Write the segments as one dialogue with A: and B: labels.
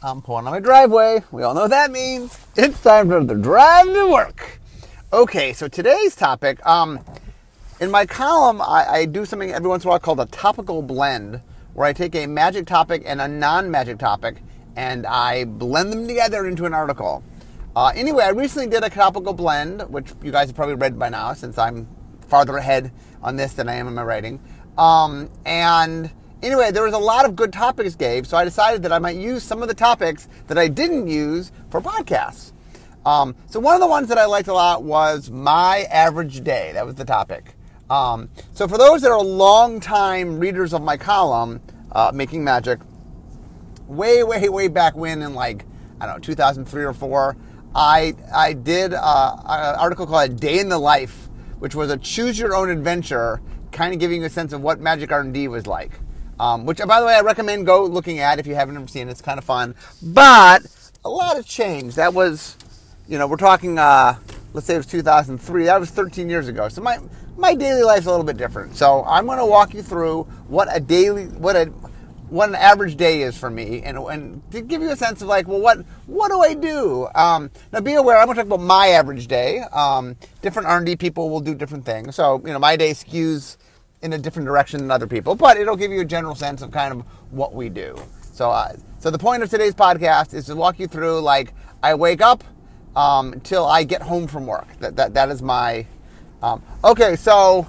A: I'm pulling on my driveway. We all know what that means. It's time for the drive to work. Okay, so today's topic, in my column, I do something every once in a while called a topical blend, where I take a magic topic and a non-magic topic, and I blend them together into an article. Anyway, I recently did a topical blend, which you guys have probably read by now, since I'm farther ahead on this than I am in my writing. And anyway, there was a lot of good topics gave, so I decided that I might use some of the topics that I didn't use for podcasts. So one of the ones that I liked a lot was my average day. That was the topic. So for those that are long-time readers of my column, Making Magic, way back when in 2003 or 4, I did an article called A Day in the Life, which was a choose-your-own-adventure, kind of giving you a sense of what Magic R&D was like. Which, by the way, I recommend go looking at if you haven't ever seen it. It's kind of fun. But a lot has changed. That was, we're talking, let's say it was 2003. That was 13 years ago. So my daily life's a little bit different. So I'm going to walk you through what an average day is for me, and to give you a sense of what do I do? Now be aware, I'm going to talk about my average day. Different R&D people will do different things. So, my day skews in a different direction than other people, but it'll give you a general sense of kind of what we do. So the point of today's podcast is to walk you through, I wake up until I get home from work. That is my, okay, so,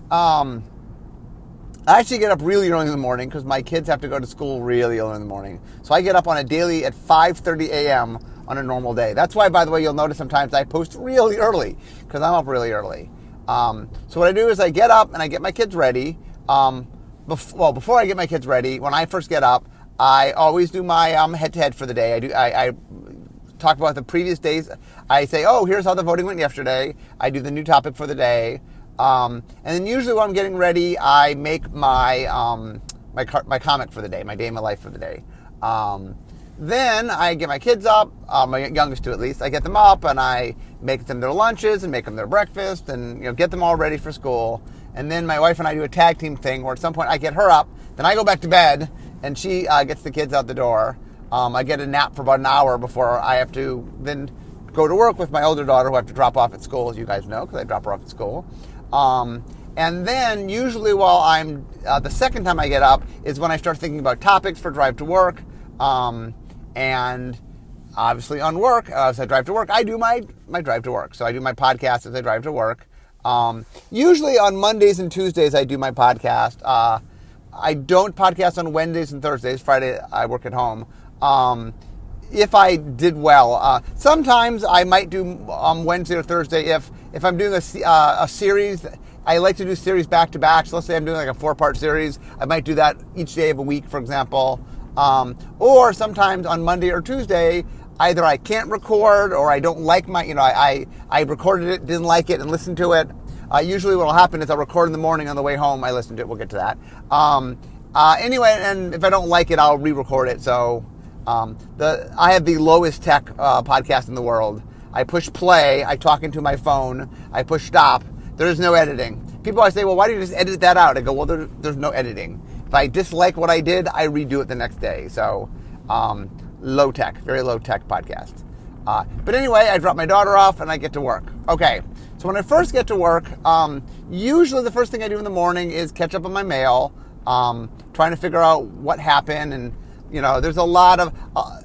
A: I actually get up really early in the morning because my kids have to go to school really early in the morning. So I get up on a daily at 5:30 a.m. on a normal day. That's why, by the way, you'll notice sometimes I post really early because I'm up really early. So what I do is I get up and I get my kids ready. Before I get my kids ready, when I first get up, I always do my head-to-head for the day. I talk about the previous days. I say, here's how the voting went yesterday. I do the new topic for the day. And then usually when I'm getting ready, I make my my comic for the day, my day in my life for the day. Then I get my kids up, my youngest two at least. I get them up and I make them their lunches and make them their breakfast and get them all ready for school. And then my wife and I do a tag team thing where at some point I get her up, then I go back to bed and she gets the kids out the door. I get a nap for about an hour before I have to then go to work with my older daughter who I have to drop off at school, as you guys know, because I drop her off at school. And then usually while I'm, the second time I get up is when I start thinking about topics for Drive to Work. And obviously on work, as I drive to work, I do my Drive to Work. So I do my podcast as I drive to work. Usually on Mondays and Tuesdays, I do my podcast. I don't podcast on Wednesdays and Thursdays. Friday, I work at home. If I did well, sometimes I might do Wednesday or Thursday if I'm doing a series. I like to do series back to back. So let's say I'm doing a 4-part series. I might do that each day of a week, for example. Or sometimes on Monday or Tuesday, either I can't record or I don't like I recorded it, didn't like it, and listened to it. Usually what will happen is I'll record in the morning on the way home. I listen to it. We'll get to that. Anyway, and if I don't like it, I'll re-record it. So I have the lowest tech podcast in the world. I push play. I talk into my phone. I push stop. There is no editing. People always say, well, why do you just edit that out? I go, well, there's no editing. If I dislike what I did, I redo it the next day. So low tech, very low tech podcast. But anyway, I drop my daughter off and I get to work. Okay, so when I first get to work, usually the first thing I do in the morning is catch up on my mail, trying to figure out what happened. And, there's a lot of,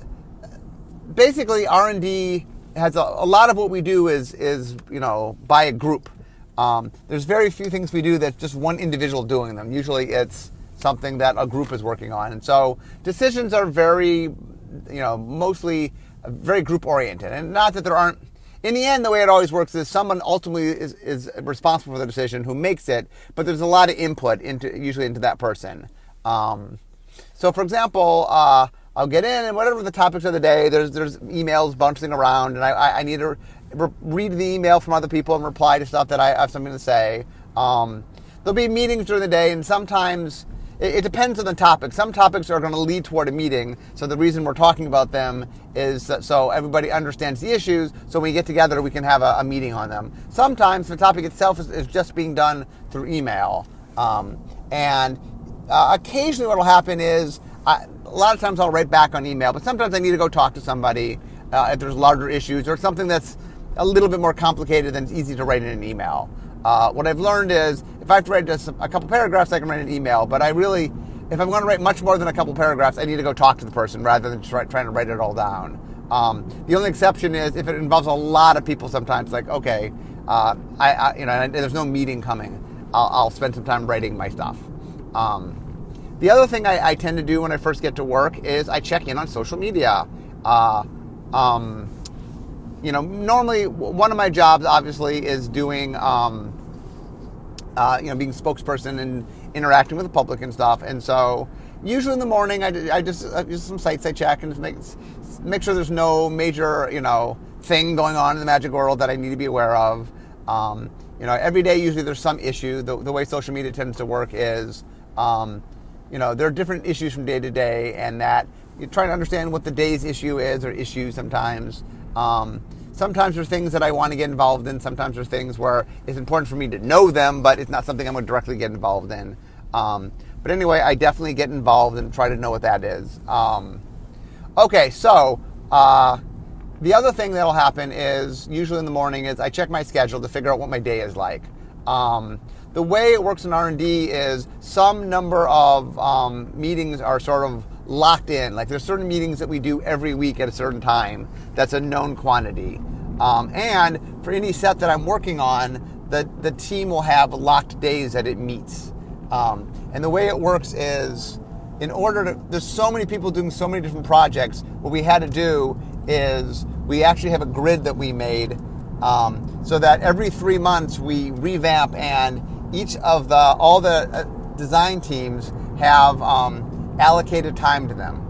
A: basically R&D has a lot of what we do is by a group. There's very few things we do that's just one individual doing them. Usually it's something that a group is working on. And so decisions are very, mostly very group oriented. And not that there aren't, in the end, the way it always works is someone ultimately is responsible for the decision who makes it, but there's a lot of input usually into that person. So for example, I'll get in and whatever the topics of the day, there's emails bouncing around and I need to read the email from other people and reply to stuff that I have something to say. There'll be meetings during the day and sometimes it depends on the topic. Some topics are going to lead toward a meeting, so the reason we're talking about them is so everybody understands the issues, so when we get together we can have a meeting on them. Sometimes the topic itself is just being done through email. And occasionally what will happen is a lot of times I'll write back on email, but sometimes I need to go talk to somebody if there's larger issues or something that's a little bit more complicated than it's easy to write in an email. What I've learned is if I have to write just a couple paragraphs, I can write an email, but if I'm going to write much more than a couple paragraphs, I need to go talk to the person rather than trying to write it all down. The only exception is if it involves a lot of people sometimes, like, okay, there's no meeting coming. I'll spend some time writing my stuff. The other thing I tend to do when I first get to work is I check in on social media. Normally one of my jobs obviously is doing, being spokesperson and interacting with the public and stuff. And so usually in the morning, I just some sites I check and just make sure there's no major, thing going on in the magic world that I need to be aware of. Every day usually there's some issue. The way social media tends to work is, there are different issues from day to day, and that you're trying to understand what the day's issue is, or issues sometimes. Sometimes there's things that I want to get involved in. Sometimes there's things where it's important for me to know them, but it's not something I'm going to directly get involved in. But anyway, I definitely get involved and try to know what that is. Okay, so the other thing that'll happen is usually in the morning is I check my schedule to figure out what my day is like. The way it works in R&D is some number of meetings are sort of locked in. Like there's certain meetings that we do every week at a certain time. That's a known quantity. And for any set that I'm working on, the team will have locked days that it meets. And the way it works is there's so many people doing so many different projects, what we had to do is we actually have a grid that we made so that every 3 months we revamp, and each of all the design teams have allocated time to them.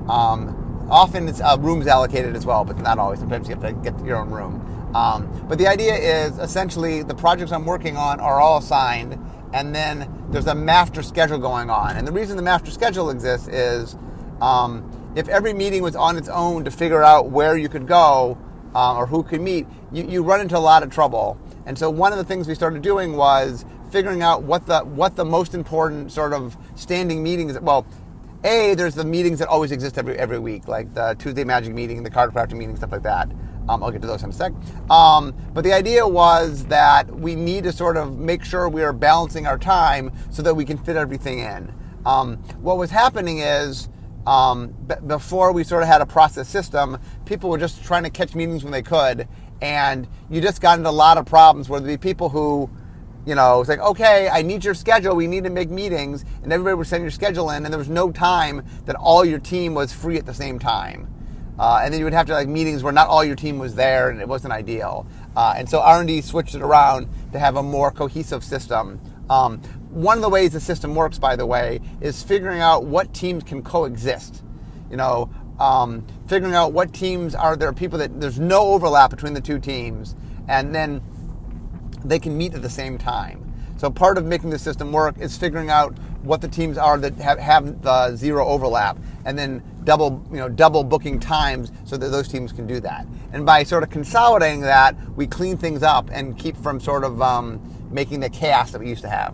A: Often it's rooms allocated as well, but not always. Sometimes you have to get your own room. But the idea is essentially the projects I'm working on are all assigned, and then there's a master schedule going on. And the reason the master schedule exists is if every meeting was on its own to figure out where you could go or who could meet, you run into a lot of trouble. And so one of the things we started doing was figuring out what the most important sort of standing meetings. Well, there's the meetings that always exist every week, like the Tuesday Magic meeting, the card crafting meeting, stuff like that. I'll get to those in a sec. But the idea was that we need to sort of make sure we are balancing our time so that we can fit everything in. What was happening is before we sort of had a process system, people were just trying to catch meetings when they could, and you just got into a lot of problems where there'd be people who, it's like, okay, I need your schedule, we need to make meetings, and everybody would send your schedule in, and there was no time that all your team was free at the same time. And then you would have to meetings where not all your team was there, and it wasn't ideal. And so R&D switched it around to have a more cohesive system. One of the ways the system works, by the way, is figuring out what teams can coexist. Figuring out what teams are there, people that there's no overlap between the two teams, and then they can meet at the same time. So part of making the system work is figuring out what the teams are that have the zero overlap, and then double booking times so that those teams can do that. And by sort of consolidating that, we clean things up and keep from sort of making the chaos that we used to have.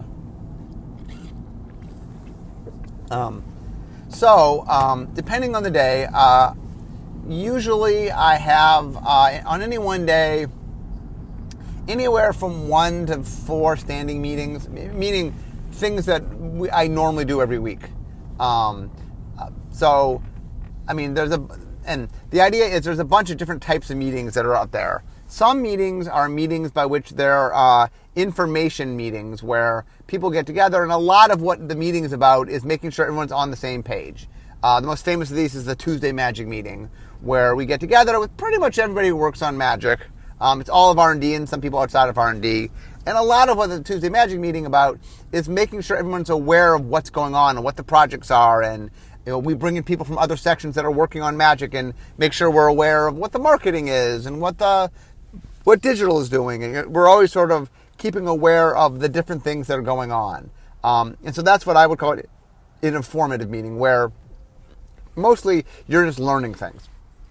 A: Depending on the day, usually I have on any one day anywhere from 1 to 4 standing meetings, meaning things that I normally do every week. And the idea is there's a bunch of different types of meetings that are out there. Some meetings are meetings by which they're information meetings where people get together, and a lot of what the meeting is about is making sure everyone's on the same page. The most famous of these is the Tuesday Magic meeting, where we get together with pretty much everybody who works on Magic. It's all of R&D and some people outside of R&D. And a lot of what the Tuesday Magic meeting about is making sure everyone's aware of what's going on and what the projects are, and we bring in people from other sections that are working on Magic and make sure we're aware of what the marketing is and what digital is doing. And we're always sort of keeping aware of the different things that are going on. And so that's what I would call it an informative meeting, where mostly you're just learning things.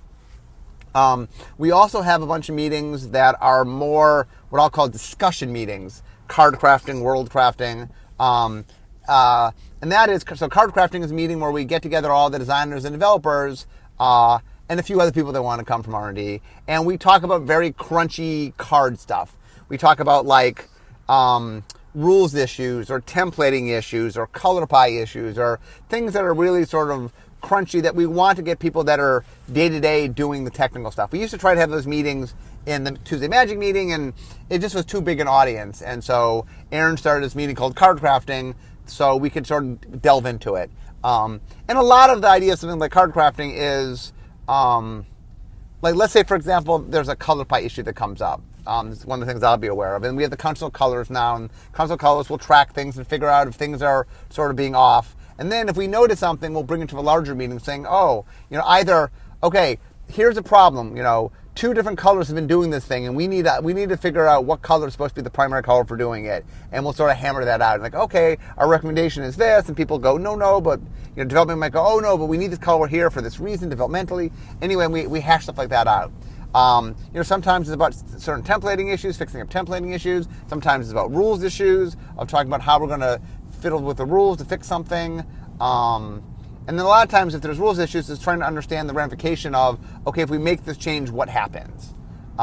A: We also have a bunch of meetings that are more what I'll call discussion meetings, card crafting, world crafting. And that is, so card crafting is a meeting where we get together all the designers and developers and a few other people that want to come from R&D, and we talk about very crunchy card stuff. We talk about like rules issues or templating issues or color pie issues or things that are really sort of crunchy that we want to get people that are day-to-day doing the technical stuff. We used to try to have those meetings in the Tuesday Magic meeting, and it just was too big an audience. And so Aaron started this meeting called Card Crafting so we could sort of delve into it. And a lot of the idea of something like card crafting is, like let's say, for example, there's a color pie issue that comes up. This is one of the things I'll be aware of. And we have the Council of Colors now, and Council of Colors will track things and figure out if things are sort of being off. And then if we notice something, we'll bring it to a larger meeting saying, oh, either, okay, here's a problem, 2 different colors have been doing this thing, and we need to figure out what color is supposed to be the primary color for doing it. And we'll sort of hammer that out. Like, okay, our recommendation is this, and people go, no, but development might go, oh, no, but we need this color here for this reason, developmentally. Anyway, we hash stuff like that out. Sometimes it's about certain templating issues, fixing up templating issues. Sometimes it's about rules issues, of talking about how we're going to fiddle with the rules to fix something. And then a lot of times if there's rules issues, it's trying to understand the ramification of, okay, if we make this change, what happens?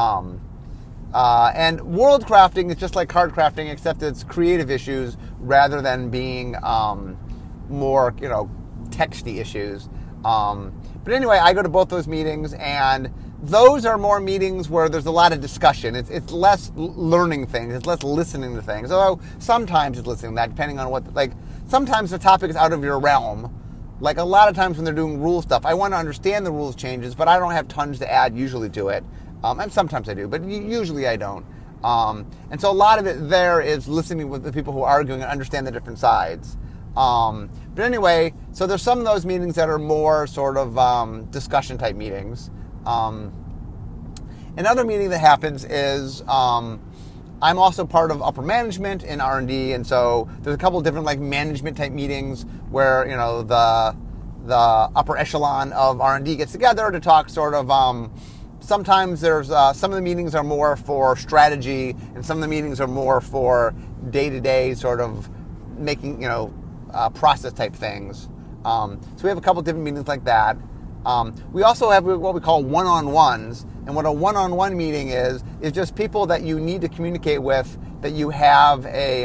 A: And world crafting is just like card crafting, except it's creative issues rather than being more, texty issues. But anyway, I go to both those meetings, and those are more meetings where there's a lot of discussion. It's less learning things. It's less listening to things. Although sometimes it's listening to that, depending on what, like, sometimes the topic is out of your realm. Like a lot of times when they're doing rule stuff, I want to understand the rules changes, but I don't have tons to add usually to it. And sometimes I do, but usually I don't. And so a lot of it there is listening with the people who are arguing and understand the different sides. But anyway, so there's some of those meetings that are more sort of discussion type meetings. Another meeting that happens is I'm also part of upper management in R&D, and so there's a couple of different like management type meetings where the upper echelon of R&D gets together to talk sort of. Sometimes there's some of the meetings are more for strategy, and some of the meetings are more for day-to-day sort of making process type things. So we have a couple different meetings like that. We also have what we call one-on-ones, and what a one-on-one meeting is just people that you need to communicate with, that you have a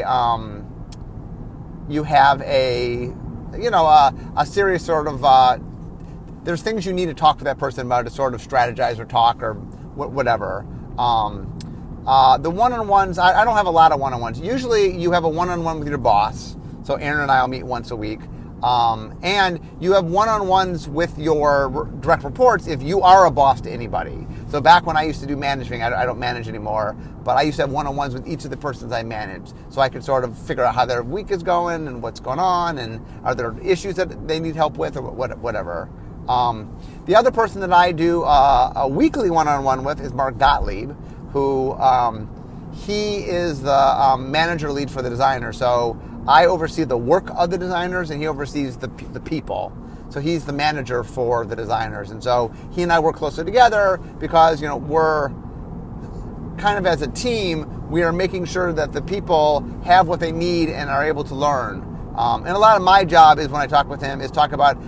A: serious sort of there's things you need to talk to that person about to sort of strategize or talk or whatever. The one-on-ones, I don't have a lot of one-on-ones. Usually you have a one-on-one with your boss. So Aaron and I will meet once a week. And you have one-on-ones with your direct reports if you are a boss to anybody. So back when I used to do managing, I don't manage anymore, but I used to have one-on-ones with each of the persons I managed. So I could sort of figure out how their week is going and what's going on and are there issues that they need help with or whatever. The other person that I do a weekly one-on-one with is Mark Gottlieb, who he is the manager lead for the designer. So I oversee the work of the designers, and he oversees the people. So he's the manager for the designers. And so he and I work closely together because, we're kind of as a team, we are making sure that the people have what they need and are able to learn. And a lot of my job is when I talk with him is talk about,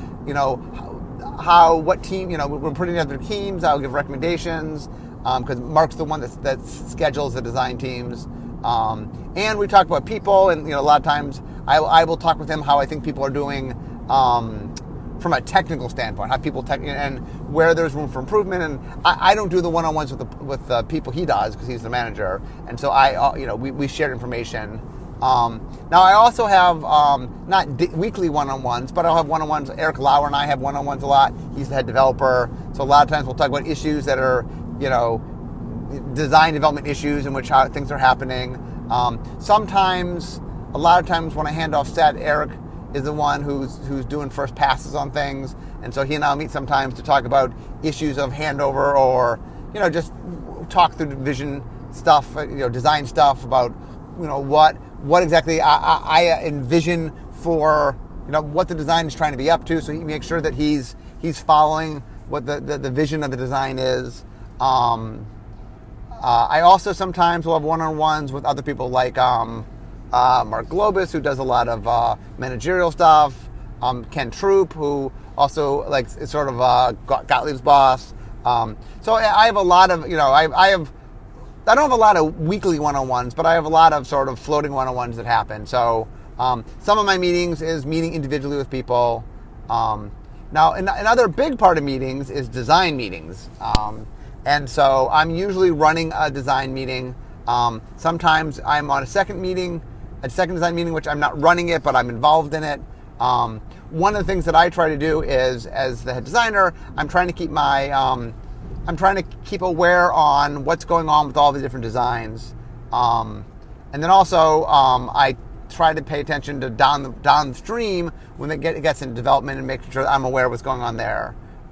A: what team, we're putting together teams. I'll give recommendations because Mark's the one that schedules the design teams. And we talk about people, and a lot of times I will talk with him how I think people are doing from a technical standpoint, how people and where there's room for improvement. And I don't do the one-on-ones with the people he does because he's the manager, and so we share information. Now I also have not weekly one-on-ones, but I'll have one-on-ones. Eric Lauer and I have one-on-ones a lot. He's the head developer, so a lot of times we'll talk about issues that are design development issues in which how things are happening. Sometimes, a lot of times when I hand off set, Eric is the one who's doing first passes on things, and so he and I'll meet sometimes to talk about issues of handover or just talk through vision stuff, design stuff about what exactly I envision for what the design is trying to be up to. So he makes sure that he's following what the vision of the design is. I also sometimes will have one-on-ones with other people like Mark Globus, who does a lot of managerial stuff, Ken Troop, who also is sort of Gottlieb's boss. So I have a lot of, I don't have a lot of weekly one-on-ones, but I have a lot of sort of floating one-on-ones that happen. So some of my meetings is meeting individually with people. Now, another big part of meetings is design meetings. And so I'm usually running a design meeting. Sometimes I'm on a second design meeting, which I'm not running it, but I'm involved in it. One of the things that I try to do is, as the head designer, I'm trying to keep aware on what's going on with all the different designs. And then also, I try to pay attention to downstream when it gets into development and making sure that I'm aware of what's going on there.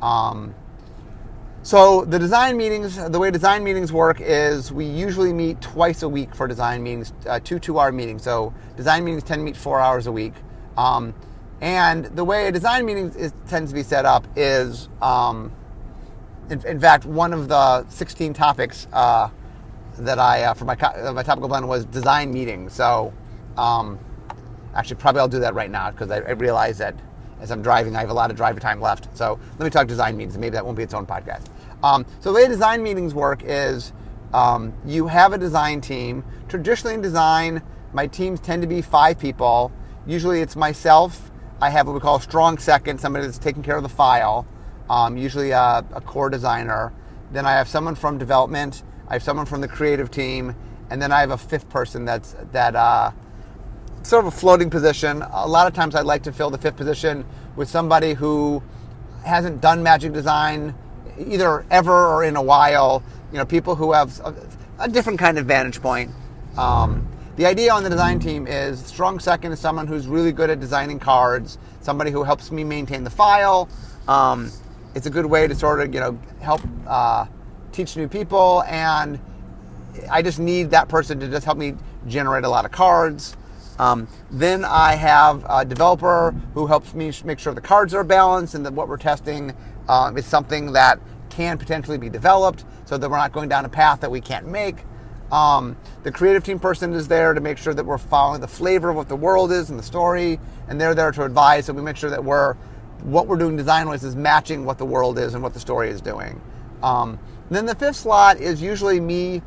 A: So the design meetings, the way design meetings work is we usually meet twice a week for design meetings, 2 2-hour meetings. So design meetings tend to meet 4 hours a week. And the way a design meeting tends to be set up is, in fact, one of the 16 topics that I for my topical blend was design meetings. So actually, probably I'll do that right now because I realize that as I'm driving, I have a lot of driver time left. So let me talk design meetings, and maybe that won't be its own podcast. So the way design meetings work is you have a design team. Traditionally in design, my teams tend to be 5 people. Usually it's myself. I have what we call a strong second, somebody that's taking care of the file, usually a core designer. Then I have someone from development. I have someone from the creative team. And then I have a 5th person that's sort of a floating position. A lot of times I like to fill the 5th position with somebody who hasn't done magic design either ever or in a while. People who have a different kind of vantage point. The idea on the design team is strong second is someone who's really good at designing cards, somebody who helps me maintain the file. It's a good way to sort of, help teach new people, and I just need that person to just help me generate a lot of cards. Then I have a developer who helps me make sure the cards are balanced and that what we're testing is something that can potentially be developed so that we're not going down a path that we can't make. The creative team person is there to make sure that we're following the flavor of what the world is and the story, and they're there to advise, so we make sure that what we're doing design-wise is matching what the world is and what the story is doing. Then the 5th slot is usually me.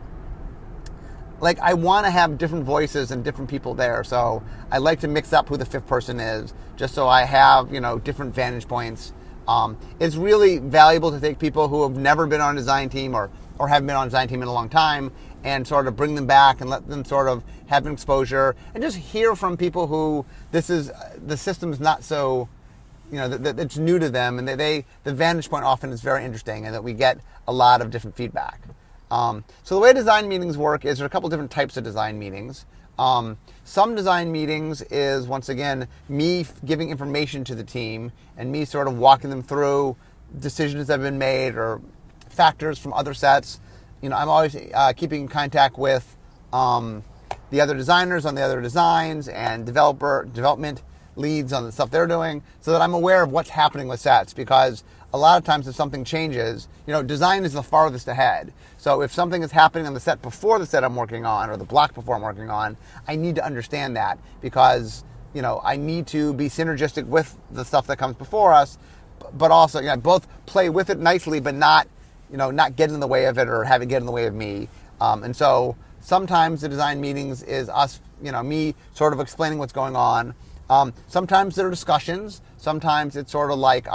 A: I want to have different voices and different people there, so I like to mix up who the 5th person is, just so I have, different vantage points. It's really valuable to take people who have never been on a design team or haven't been on a design team in a long time and sort of bring them back and let them sort of have an exposure and just hear from people who the system's not so, that it's new to them, and the vantage point often is very interesting and that we get a lot of different feedback. So the way design meetings work is there are a couple different types of design meetings. Some design meetings is, once again, me giving information to the team and me sort of walking them through decisions that have been made or factors from other sets. I'm always keeping in contact with the other designers on the other designs and development leads on the stuff they're doing, so that I'm aware of what's happening with sets, because a lot of times if something changes, design is the farthest ahead. So if something is happening on the set before the set I'm working on or the block before I'm working on, I need to understand that, because I need to be synergistic with the stuff that comes before us, but also both play with it nicely, but not get in the way of it or have it get in the way of me. And so sometimes the design meetings is us, me sort of explaining what's going on. Sometimes there are discussions. Sometimes it's sort of like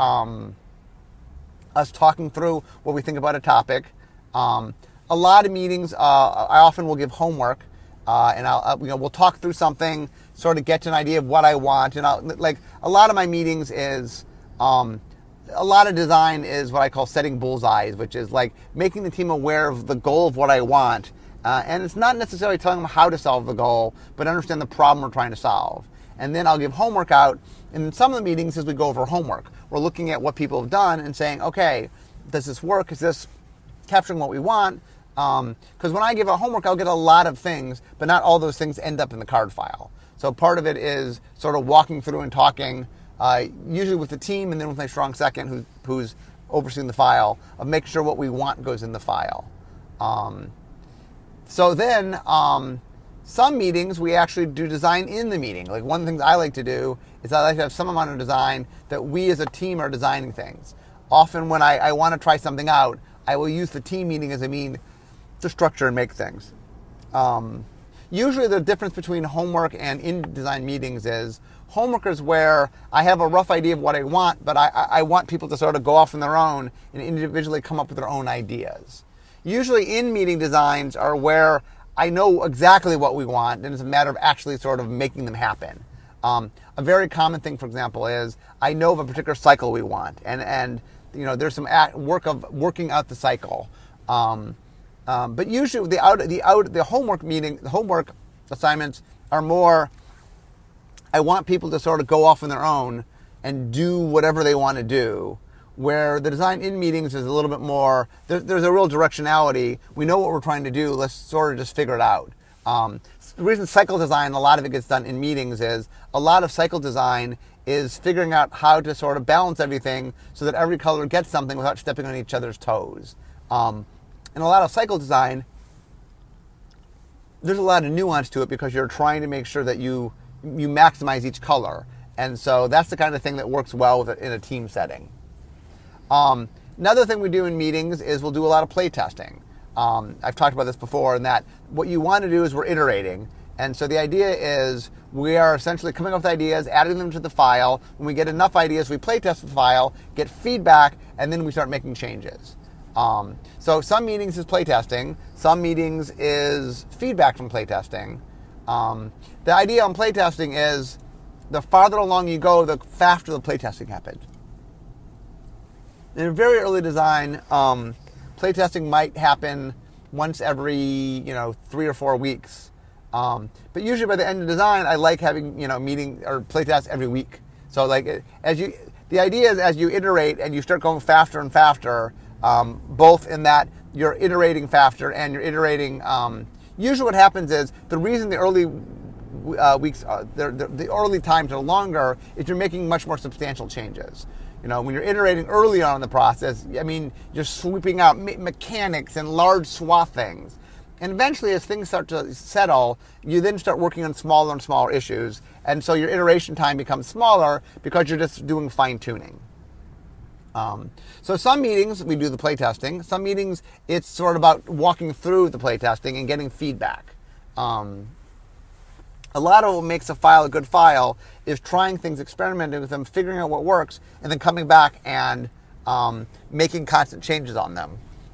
A: us talking through what we think about a topic. A lot of meetings, I often will give homework, and we'll talk through something, sort of get to an idea of what I want. And a lot of my meetings is, a lot of design is what I call setting bullseyes, which is like making the team aware of the goal of what I want. And it's not necessarily telling them how to solve the goal, but understand the problem we're trying to solve. And then I'll give homework out. And in some of the meetings, as we go over homework, we're looking at what people have done and saying, okay, does this work? Is this capturing what we want? Because when I give out homework, I'll get a lot of things, but not all those things end up in the card file. So part of it is sort of walking through and talking, usually with the team and then with my strong second who's overseeing the file, of making sure what we want goes in the file. So then Some meetings we actually do design in the meeting. Like one of the things I like to do is I like to have some amount of design that we as a team are designing things. Often when I want to try something out, I will use the team meeting as a mean to structure and make things. Usually the difference between homework and in-design meetings is homework is where I have a rough idea of what I want, but I want people to sort of go off on their own and individually come up with their own ideas. Usually in-meeting designs are where I know exactly what we want, and it's a matter of actually sort of making them happen. A very common thing, for example, is I know of a particular cycle we want, and there's some work of working out the cycle. But usually the homework assignments are more, I want people to sort of go off on their own and do whatever they want to do. Where the design in meetings is a little bit more, there's a real directionality. We know what we're trying to do. Let's sort of just figure it out. The reason cycle design, a lot of it gets done in meetings, is a lot of cycle design is figuring out how to sort of balance everything so that every color gets something without stepping on each other's toes. And a lot of cycle design, there's a lot of nuance to it because you're trying to make sure that you maximize each color. And so that's the kind of thing that works well with it in a team setting. Another thing we do in meetings is we'll do a lot of play testing. I've talked about this before, in that what you want to do is we're iterating. And so the idea is we are essentially coming up with ideas, adding them to the file. When we get enough ideas, we play test the file, get feedback, and then we start making changes. So some meetings is play testing. Some meetings is feedback from play testing. The idea on play testing is the farther along you go, the faster the play testing happens. In a very early design, playtesting might happen once every 3 or 4 weeks. But usually by the end of design, I like having meeting or playtests every week. So the idea is as you iterate and you start going faster and faster, both in that you're iterating faster and you're iterating. Usually what happens is the reason the early weeks, the early times are longer is you're making much more substantial changes. When you're iterating early on in the process, you're sweeping out mechanics and large swath things. And eventually, as things start to settle, you then start working on smaller and smaller issues. And so your iteration time becomes smaller because you're just doing fine-tuning. So some meetings, we do the playtesting. Some meetings, it's sort of about walking through the playtesting and getting feedback. A lot of what makes a file a good file is trying things, experimenting with them, figuring out what works, and then coming back and making constant changes on them.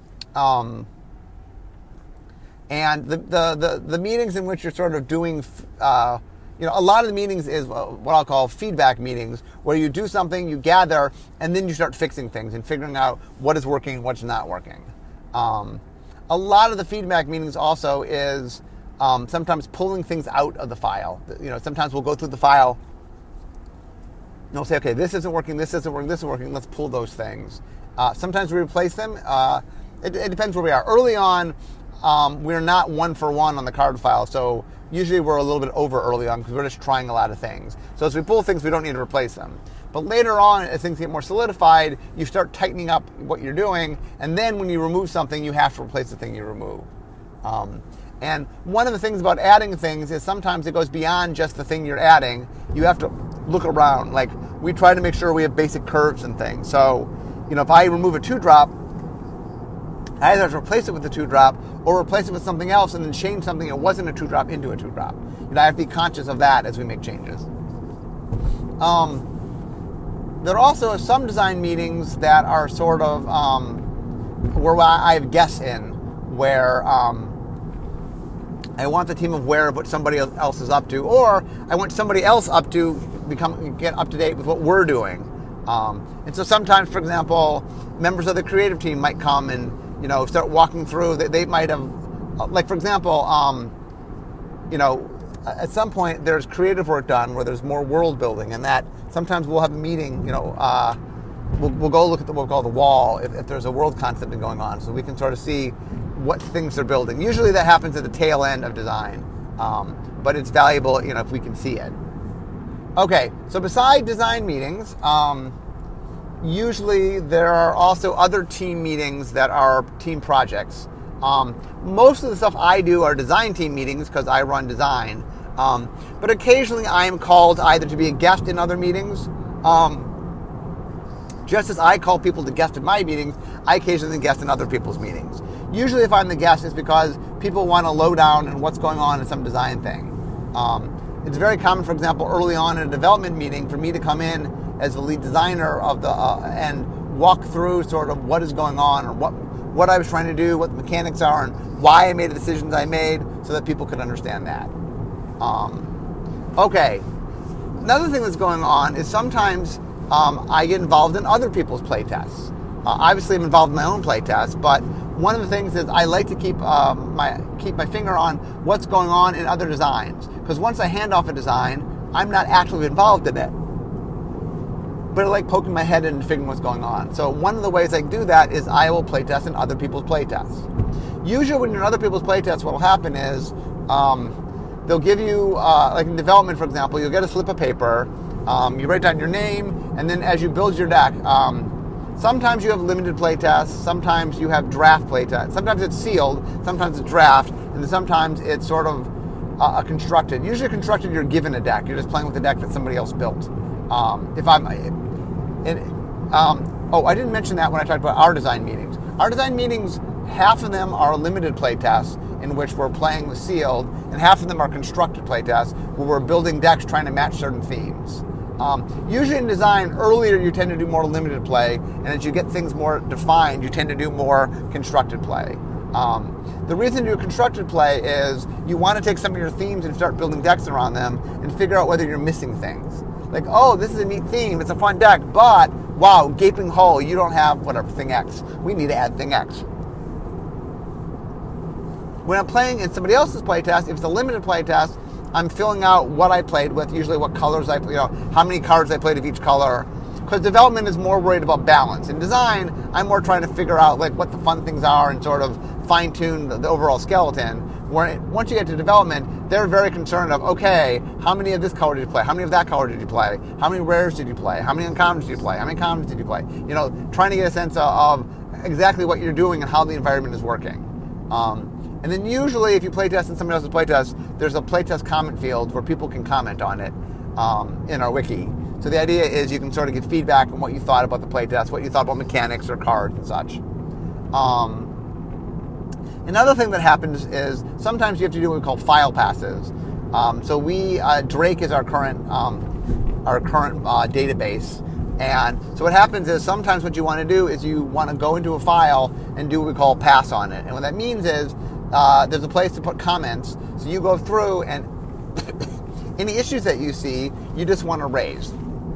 A: And the meetings in which you're sort of doing, a lot of the meetings is what I'll call feedback meetings, where you do something, you gather, and then you start fixing things and figuring out what is working and what's not working. A lot of the feedback meetings also is sometimes pulling things out of the file. Sometimes we'll go through the file and we'll say, okay, this isn't working, this isn't working, this isn't working, let's pull those things. Sometimes we replace them. It depends where we are. Early on, we're not one for one on the card file, so usually we're a little bit over early on because we're just trying a lot of things. So as we pull things, we don't need to replace them. But later on, as things get more solidified, you start tightening up what you're doing, and then when you remove something, you have to replace the thing you remove. And one of the things about adding things is sometimes it goes beyond just the thing you're adding. You have to look around. Like, we try to make sure we have basic curves and things. So, if I remove a 2-drop, I either have to replace it with the 2-drop or replace it with something else and then change something that wasn't a 2-drop into a 2-drop. I have to be conscious of that as we make changes. There also are some design meetings that are sort of where I have guests in, where I want the team aware of what somebody else is up to, or I want somebody else up to get up to date with what we're doing. And so sometimes, for example, members of the creative team might come and start walking through. They might have, like, for example, at some point there's creative work done where there's more world building, and that sometimes we'll have a meeting. We'll go look at what we call the wall if there's a world concept going on, so we can sort of see what things they're building. Usually that happens at the tail end of design, but it's valuable, if we can see it. Okay, so beside design meetings, usually there are also other team meetings that are team projects. Most of the stuff I do are design team meetings because I run design. But occasionally I am called either to be a guest in other meetings. Just as I call people to guest in my meetings, I occasionally guest in other people's meetings. Usually if I'm the guest, it's because people want a lowdown on what's going on in some design thing. It's very common, for example, early on in a development meeting for me to come in as the lead designer of the and walk through sort of what is going on or what I was trying to do, what the mechanics are, and why I made the decisions I made so that people could understand that. Okay. Another thing that's going on is sometimes I get involved in other people's playtests. Obviously, I'm involved in my own playtests, but one of the things is I like to keep my finger on what's going on in other designs. Because once I hand off a design, I'm not actively involved in it. But I like poking my head in and figuring what's going on. So one of the ways I do that is I will playtest in other people's playtests. Usually when you're in other people's playtests, what will happen is they'll give you, like in development, for example, you'll get a slip of paper. You write down your name, and then as you build your deck, sometimes you have limited playtests, sometimes you have draft playtests. Sometimes it's sealed, sometimes it's draft, and then sometimes it's sort of a constructed. Usually constructed, you're given a deck. You're just playing with the deck that somebody else built. I didn't mention that when I talked about our design meetings. Our design meetings, half of them are limited playtests in which we're playing with sealed, and half of them are constructed playtests where we're building decks trying to match certain themes. Usually in design, earlier you tend to do more limited play, and as you get things more defined, you tend to do more constructed play. The reason to do constructed play is you want to take some of your themes and start building decks around them and figure out whether you're missing things. Like, oh, this is a neat theme, it's a fun deck, but, wow, gaping hole, you don't have whatever, thing X. We need to add thing X. When I'm playing in somebody else's playtest, if it's a limited playtest, I'm filling out what I played with, usually what colors I played, how many cards I played of each color. Because development is more worried about balance. In design, I'm more trying to figure out like what the fun things are and sort of fine-tune the overall skeleton. Where once you get to development, they're very concerned of, okay, how many of this color did you play? How many of that color did you play? How many rares did you play? How many uncommons did you play? How many commons did you play? Trying to get a sense of exactly what you're doing and how the environment is working. And then usually if you playtest in somebody else's playtest, there's a playtest comment field where people can comment on it in our wiki. So the idea is you can sort of give feedback on what you thought about the playtest, what you thought about mechanics or cards and such. Another thing that happens is sometimes you have to do what we call file passes. So Drake is our current database. And so what happens is sometimes what you want to do is you want to go into a file and do what we call pass on it. And what that means is there's a place to put comments. So you go through and any issues that you see, you just want to raise.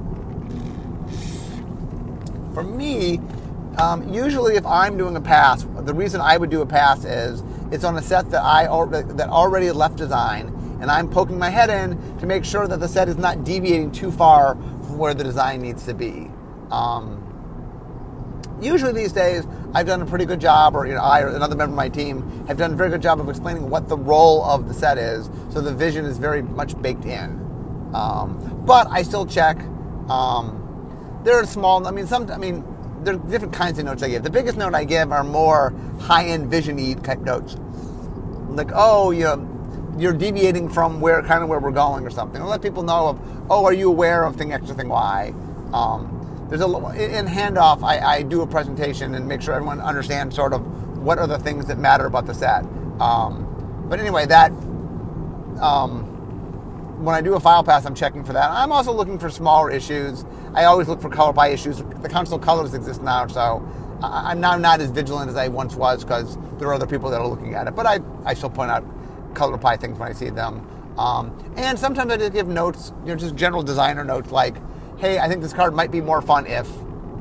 A: For me, usually if I'm doing a pass, the reason I would do a pass is it's on a set that already left design, and I'm poking my head in to make sure that the set is not deviating too far from where the design needs to be. Usually these days, I've done a pretty good job, or I or another member of my team have done a very good job of explaining what the role of the set is, so the vision is very much baked in. But I still check. There are there are different kinds of notes I give. The biggest note I give are more high-end vision-y type notes, like, oh, you're deviating from where we're going or something. I'll let people know of, oh, are you aware of thing X or thing Y? In handoff, I do a presentation and make sure everyone understands sort of what are the things that matter about the set. But anyway, when I do a file pass, I'm checking for that. I'm also looking for smaller issues. I always look for color pie issues. The council colors exist now, so I'm now not as vigilant as I once was because there are other people that are looking at it. But I still point out color pie things when I see them. And sometimes I just give notes, just general designer notes like, hey, I think this card might be more fun if.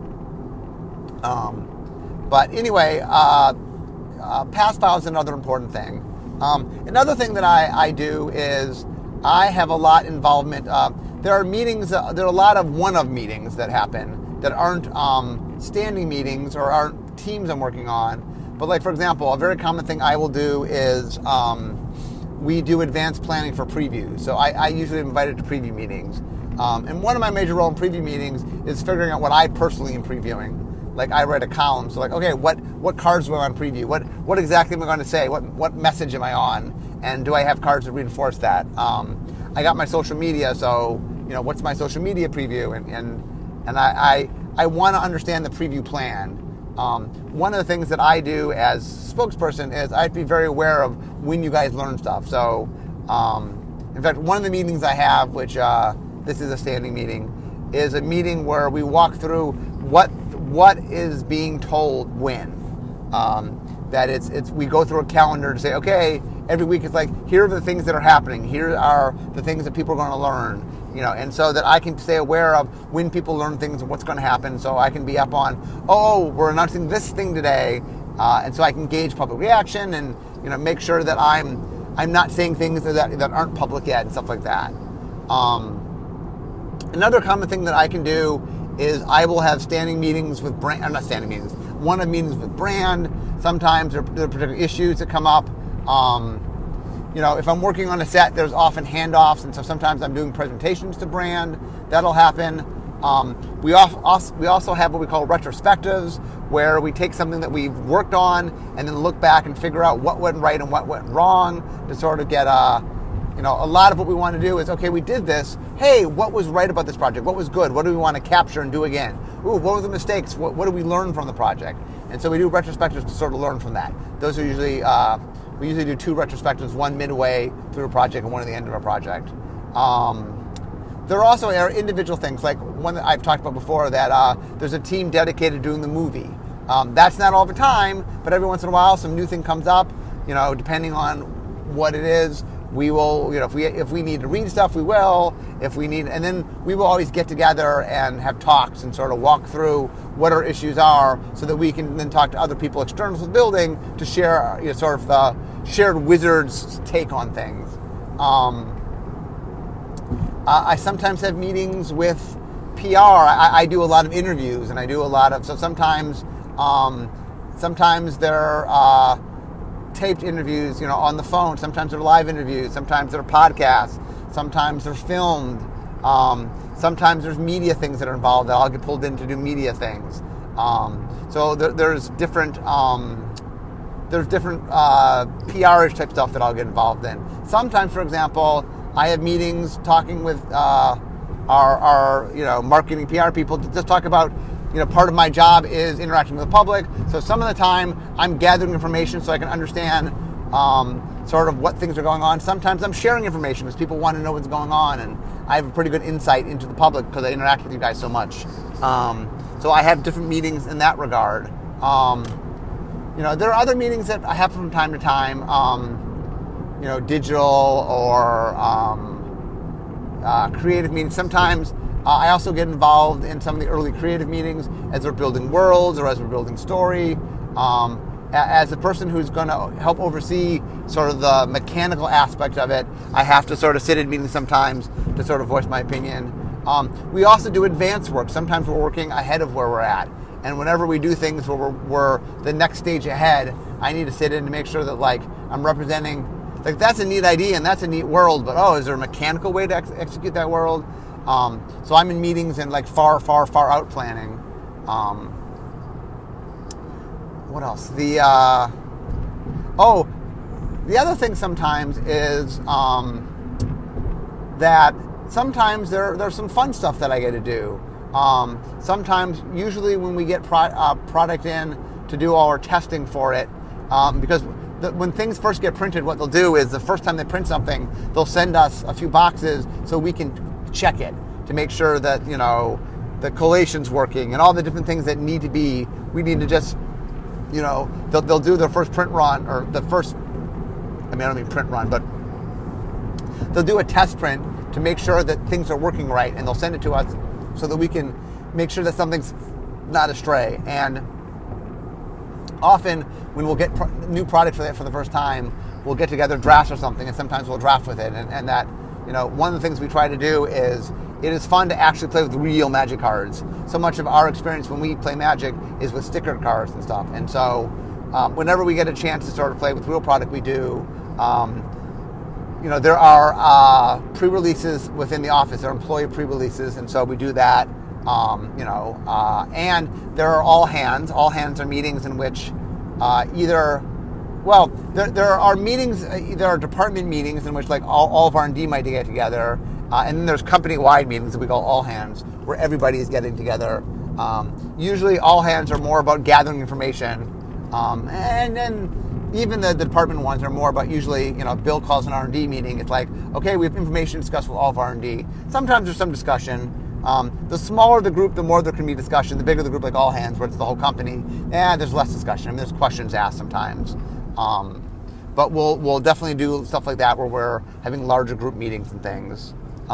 A: But anyway, pass file is another important thing. Another thing that I do is I have a lot involvement. There are meetings. There are a lot of one-of meetings that happen that aren't standing meetings or aren't teams I'm working on. But like, for example, a very common thing I will do is we do advanced planning for previews. So I usually am invited to preview meetings. And one of my major roles in preview meetings is figuring out what I personally am previewing. like I write a column. So like, okay, what cards do I want to preview? What exactly am I going to say? What message am I on? And do I have cards to reinforce that? I got my social media, so what's my social media preview? And I want to understand the preview plan. One of the things that I do as spokesperson is I have to be very aware of when you guys learn stuff. So, in fact, one of the meetings I have, which this is a standing meeting, is a meeting where we walk through what is being told when. That it's we go through a calendar to say, okay, every week it's like, here are the things that are happening. Here are the things that people are going to learn. And so that I can stay aware of when people learn things and what's going to happen, so I can be up on, we're announcing this thing today, and so I can gauge public reaction and make sure that I'm not saying things that aren't public yet and stuff like that. Another common thing that I can do is I will have standing meetings with brand, not standing meetings, one-on-one meetings with brand. Sometimes there are particular issues that come up. If I'm working on a set, there's often handoffs, and so sometimes I'm doing presentations to brand. That'll happen. We also have what we call retrospectives, where we take something that we've worked on and then look back and figure out what went right and what went wrong to sort of get a lot of what we want to do is, okay, we did this. Hey, what was right about this project? What was good? What do we want to capture and do again? Ooh, what were the mistakes? What did we learn from the project? And so we do retrospectives to sort of learn from that. Those are usually, we usually do 2 retrospectives, one midway through a project and one at the end of a project. There also are individual things, like one that I've talked about before, that there's a team dedicated to doing the movie. That's not all the time, but every once in a while some new thing comes up, depending on what it is. We will, if we need to read stuff, we will. And then we will always get together and have talks and sort of walk through what our issues are, so that we can then talk to other people external to the building to share, sort of the shared wizard's take on things. I sometimes have meetings with PR. I do a lot of interviews, and I do a lot of, so sometimes they're taped interviews, on the phone. Sometimes they're live interviews. Sometimes they're podcasts. Sometimes they're filmed. Sometimes there's media things that are involved that I'll get pulled in to do media things. So there's different PR-ish type stuff that I'll get involved in. Sometimes, for example, I have meetings talking with our marketing PR people to just talk about, part of my job is interacting with the public. So some of the time I'm gathering information so I can understand sort of what things are going on. Sometimes I'm sharing information because people want to know what's going on, and I have a pretty good insight into the public because I interact with you guys so much. So I have different meetings in that regard. There are other meetings that I have from time to time, digital or creative meetings. Sometimes I also get involved in some of the early creative meetings as we're building worlds or as we're building story. As a person who's going to help oversee sort of the mechanical aspect of it, I have to sort of sit in meetings sometimes to sort of voice my opinion. We also do advanced work. Sometimes we're working ahead of where we're at. And whenever we do things where we're the next stage ahead, I need to sit in to make sure that, like, I'm representing, like, that's a neat idea and that's a neat world, but is there a mechanical way to execute that world? So I'm in meetings and, like, far out planning. What else? The other thing sometimes is that sometimes there's some fun stuff that I get to do. Sometimes, usually when we get product in to do all our testing for it, because when things first get printed, what they'll do is the first time they print something, they'll send us a few boxes so we can check it to make sure that, the collation's working and all the different things that need to be, we need to just, they'll do their first print run, or the first, I don't mean print run, but they'll do a test print to make sure that things are working right, and they'll send it to us so that we can make sure that something's not astray. And often when we'll get new product for the first time, we'll get together drafts or something, and sometimes we'll draft with it. And that, one of the things we try to do is, it is fun to actually play with real Magic cards. So much of our experience when we play Magic is with sticker cards and stuff. And so whenever we get a chance to sort of play with real product, we do. There are pre-releases within the office. There are employee pre-releases, and so we do that. And there are all hands. All hands are meetings in which there are meetings, there are department meetings in which like all of R&D might get together, and then there's company-wide meetings that we call all hands, where everybody is getting together. Usually all hands are more about gathering information, and then even the department ones are more about usually, Bill calls an R&D meeting. It's like, okay, we have information to discuss with all of R&D. Sometimes there's some discussion. The smaller the group, the more there can be discussion. The bigger the group, like all hands, where it's the whole company, there's less discussion. I mean, there's questions asked sometimes. But we'll definitely do stuff like that where we're having larger group meetings and things.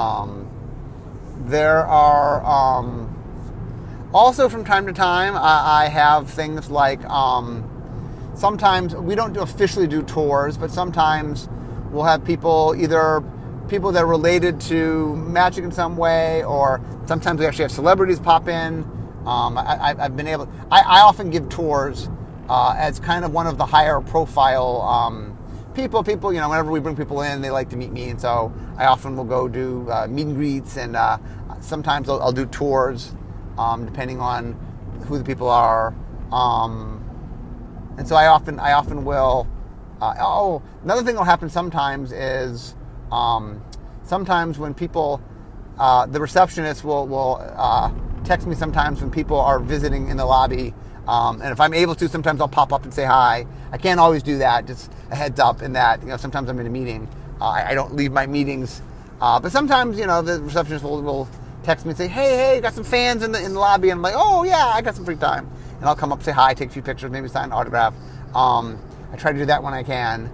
A: There are also from time to time I have things like sometimes we don't officially do tours, but sometimes we'll have people that are related to magic in some way, or sometimes we actually have celebrities pop in. I've been able. I often give tours as kind of one of the higher profile people. Whenever we bring people in, they like to meet me, and so I often will go do meet and greets, and sometimes I'll do tours depending on who the people are. And so I often will. Another thing that will happen sometimes is sometimes when people, the receptionist will text me sometimes when people are visiting in the lobby. And if I'm able to, sometimes I'll pop up and say hi. I can't always do that, just a heads up in that, sometimes I'm in a meeting. I don't leave my meetings. But sometimes, the receptionist will text me and say, hey, got some fans in the lobby. And I'm like, oh yeah, I got some free time. And I'll come up, say hi, take a few pictures, maybe sign an autograph. I try to do that when I can.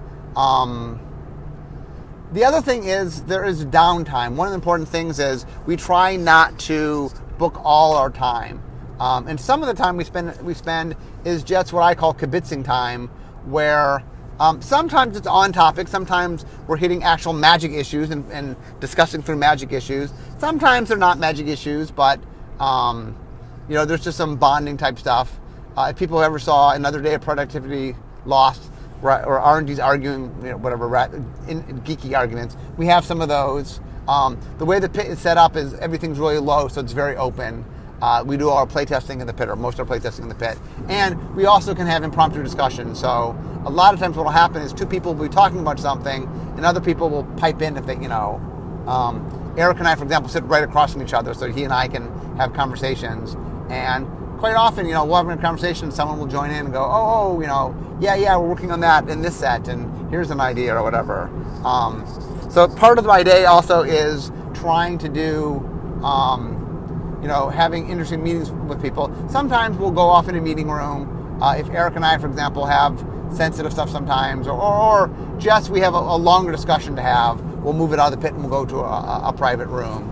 A: The other thing is there is downtime. One of the important things is we try not to book all our time. And some of the time we spend is just what I call kibitzing time, where sometimes it's on topic, sometimes we're hitting actual magic issues and discussing through magic issues. Sometimes they're not magic issues, but there's just some bonding type stuff. If people ever saw Another Day of Productivity Lost, or R&D's arguing, in geeky arguments, we have some of those. The way the pit is set up is everything's really low, so it's very open. We do all our playtesting in the pit, or most of our playtesting in the pit. And we also can have impromptu discussions. So a lot of times what will happen is two people will be talking about something, and other people will pipe in if they, Eric and I, for example, sit right across from each other, so he and I can have conversations. And quite often, we'll have a conversation, someone will join in and go, yeah, we're working on that in this set, and here's an idea or whatever. So part of my day also is trying to do, having interesting meetings with people. Sometimes we'll go off in a meeting room. If Eric and I, for example, have sensitive stuff sometimes, or just we have a longer discussion to have, we'll move it out of the pit and we'll go to a private room.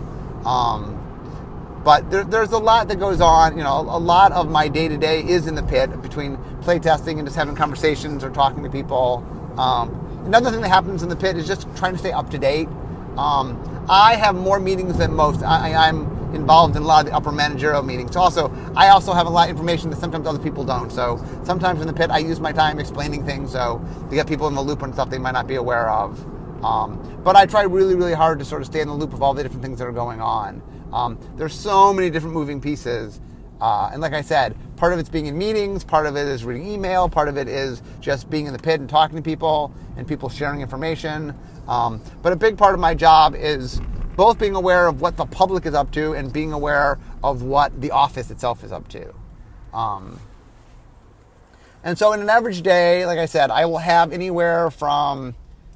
A: But there's a lot that goes on. A lot of my day-to-day is in the pit, between playtesting and just having conversations or talking to people. Another thing that happens in the pit is just trying to stay up to date. I have more meetings than most. I'm involved in a lot of the upper managerial meetings. I also have a lot of information that sometimes other people don't. So sometimes in the pit, I use my time explaining things so to get people in the loop on stuff they might not be aware of. But I try really, really hard to sort of stay in the loop of all the different things that are going on. There's so many different moving pieces. And like I said, part of it's being in meetings, part of it is reading email, part of it is just being in the pit and talking to people and people sharing information. But a big part of my job is both being aware of what the public is up to and being aware of what the office itself is up to. And so in an average day, like I said, I will have anywhere from,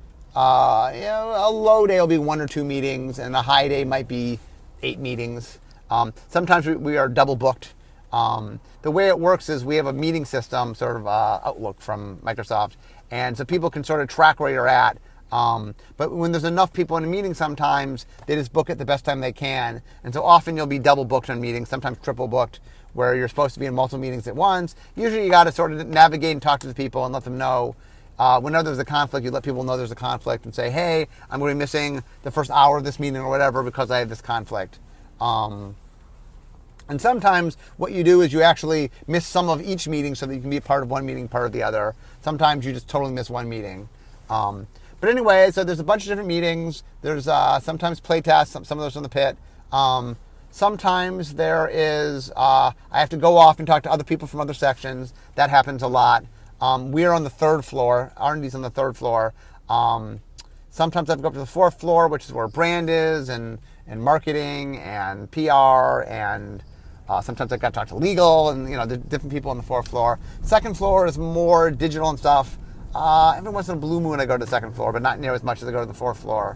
A: a low day will be 1 or 2 meetings, and a high day might be 8 meetings. Sometimes we are double booked. The way it works is we have a meeting system, sort of Outlook from Microsoft, and so people can sort of track where you're at. But when there's enough people in a meeting, sometimes they just book it the best time they can. And so often you'll be double booked on meetings, sometimes triple booked, where you're supposed to be in multiple meetings at once. Usually you got to sort of navigate and talk to the people and let them know. Whenever there's a conflict, you let people know there's a conflict and say, hey, I'm going to be missing the first hour of this meeting or whatever because I have this conflict. And sometimes what you do is you actually miss some of each meeting so that you can be a part of one meeting, part of the other. Sometimes you just totally miss one meeting. But anyway, so there's a bunch of different meetings. There's sometimes play tests, some of those in the pit. Sometimes there is, I have to go off and talk to other people from other sections. That happens a lot. We are on the 3rd floor. R&D's on the 3rd floor. Sometimes I have to go up to the 4th floor, which is where brand is, and marketing, and PR, and sometimes I've got to talk to legal, and the different people on the 4th floor. 2nd floor is more digital and stuff. Every once in a blue moon I go to the 2nd floor, but not near as much as I go to the 4th floor.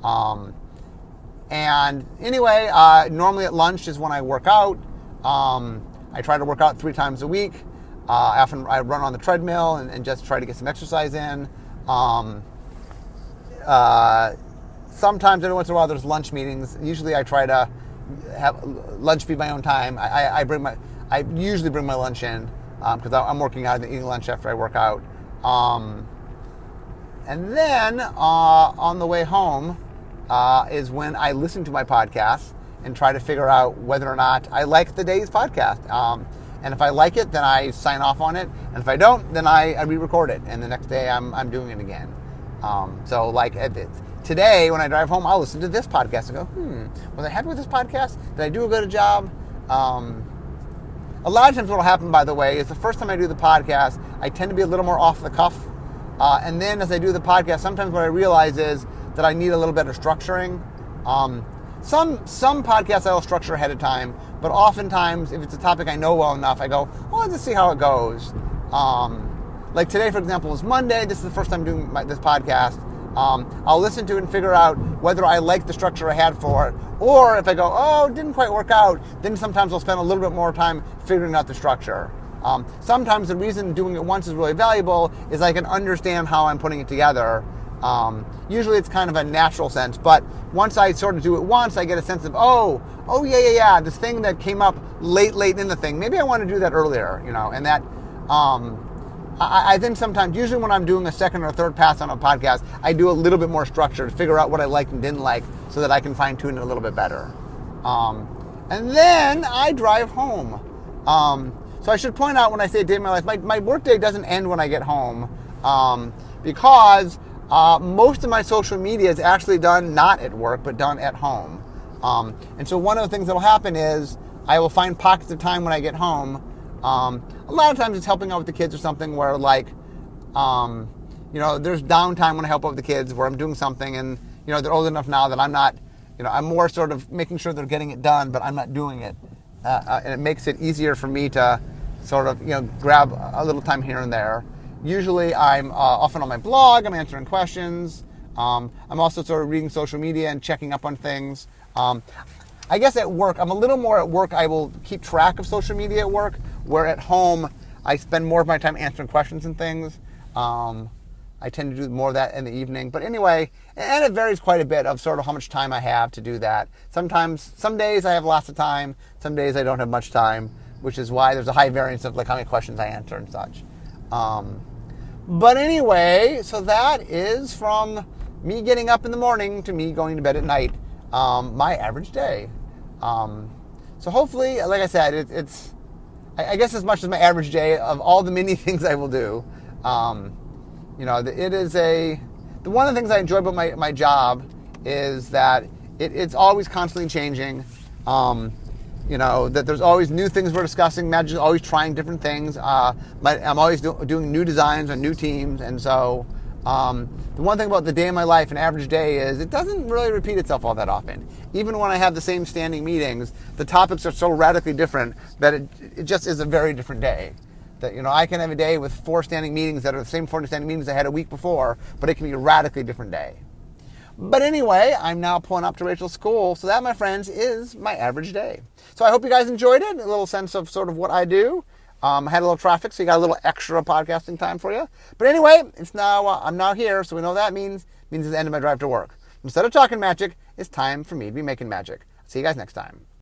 A: And anyway, normally at lunch is when I work out. I try to work out 3 times a week. Often I run on the treadmill and just try to get some exercise in. Sometimes every once in a while there's lunch meetings. Usually I try to have lunch be my own time. I usually bring my lunch in because I'm working out and eating lunch after I work out. And then on the way home is when I listen to my podcast and try to figure out whether or not I like the day's podcast. And if I like it, then I sign off on it. And if I don't, then I re-record it. And the next day I'm doing it again. So like today when I drive home, I'll listen to this podcast and go, was I happy with this podcast? Did I do a good job? A lot of times what will happen, by the way, is the first time I do the podcast, I tend to be a little more off the cuff. And then as I do the podcast, sometimes what I realize is that I need a little better structuring. Some podcasts I will structure ahead of time, but oftentimes if it's a topic I know well enough, I go, well, let's just see how it goes. Like today, for example, is Monday. This is the first time doing this podcast. I'll listen to it and figure out whether I like the structure I had for it, or if I go, oh, it didn't quite work out, then sometimes I'll spend a little bit more time figuring out the structure. Sometimes the reason doing it once is really valuable is I can understand how I'm putting it together. Usually it's kind of a natural sense, but once I sort of do it once, I get a sense of, oh yeah, this thing that came up late in the thing, maybe I want to do that earlier, and that, I think sometimes, usually when I'm doing a second or third pass on a podcast, I do a little bit more structure to figure out what I liked and didn't like so that I can fine tune it a little bit better. And then I drive home. So I should point out when I say day of my life, my work day doesn't end when I get home, because most of my social media is actually done not at work, but done at home. And so one of the things that will happen is I will find pockets of time when I get home. A lot of times it's helping out with the kids or something where there's downtime when I help out with the kids where I'm doing something and, they're old enough now that I'm not, I'm more sort of making sure they're getting it done, but I'm not doing it. And it makes it easier for me to sort of, grab a little time here and there. Usually I'm often on my blog, I'm answering questions. I'm also sort of reading social media and checking up on things. I guess at work, I'm a little more at work, I will keep track of social media at work, where at home, I spend more of my time answering questions and things. I tend to do more of that in the evening. But anyway, and it varies quite a bit of sort of how much time I have to do that. Sometimes, some days I have lots of time, some days I don't have much time, which is why there's a high variance of like how many questions I answer and such. But anyway, so that is from me getting up in the morning to me going to bed at night. My average day. So hopefully, like I said, it's I guess as much as my average day of all the many things I will do. It is one of the things I enjoy about my job is that it's always constantly changing. That there's always new things we're discussing. Magic's always trying different things. I'm always doing new designs on new teams, and so the one thing about the day of my life, an average day, is it doesn't really repeat itself all that often. Even when I have the same standing meetings, the topics are so radically different that it just is a very different day. That, I can have a day with 4 standing meetings that are the same 4 standing meetings I had a week before, but it can be a radically different day. But anyway, I'm now pulling up to Rachel's school, so that, my friends, is my average day. So I hope you guys enjoyed it, a little sense of sort of what I do. I had a little traffic, so you got a little extra podcasting time for you. But anyway, it's now I'm now here, so we know what that means. It means it's the end of my drive to work. Instead of talking magic, it's time for me to be making magic. See you guys next time.